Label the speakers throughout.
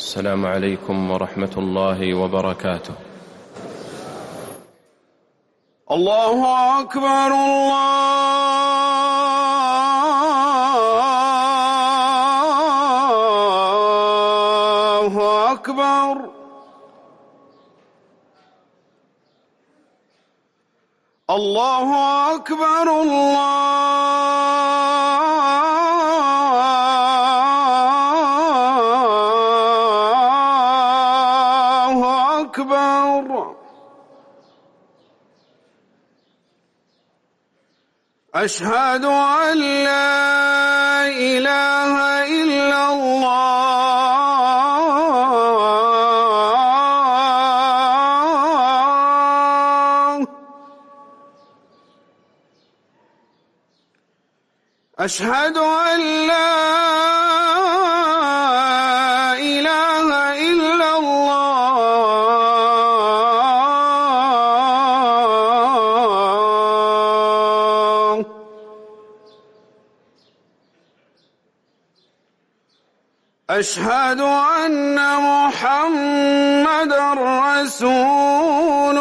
Speaker 1: السلام عليكم ورحمة الله وبركاته.
Speaker 2: الله أكبر الله أكبر. الله أكبر الله أكبر. أشهد أن لا إله إلا الله. أشهد أن لا إله إلا الله. أشهد أن محمدًا رسول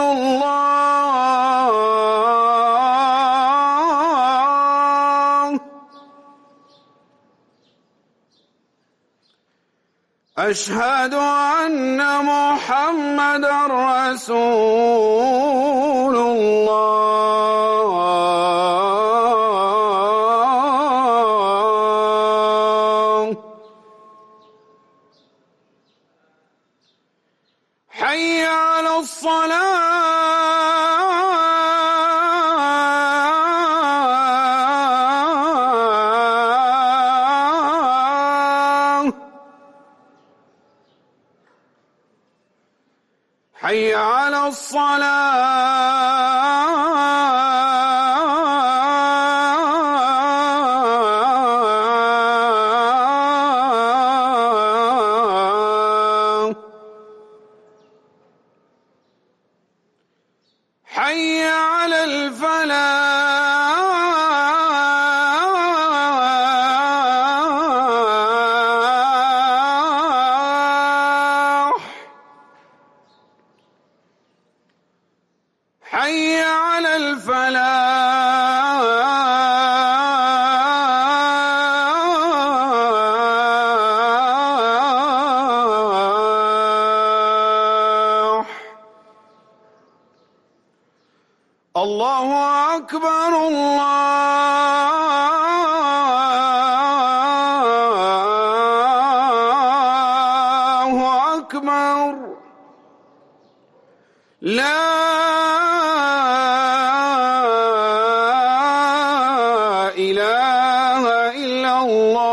Speaker 2: الله. أشهد أن محمدًا رسول الله. حي على الصلاة. حي على الصلاة. حي على الفلاح. حي على الفلاح. الله أكبر الله أكبر. لا إله إلا الله.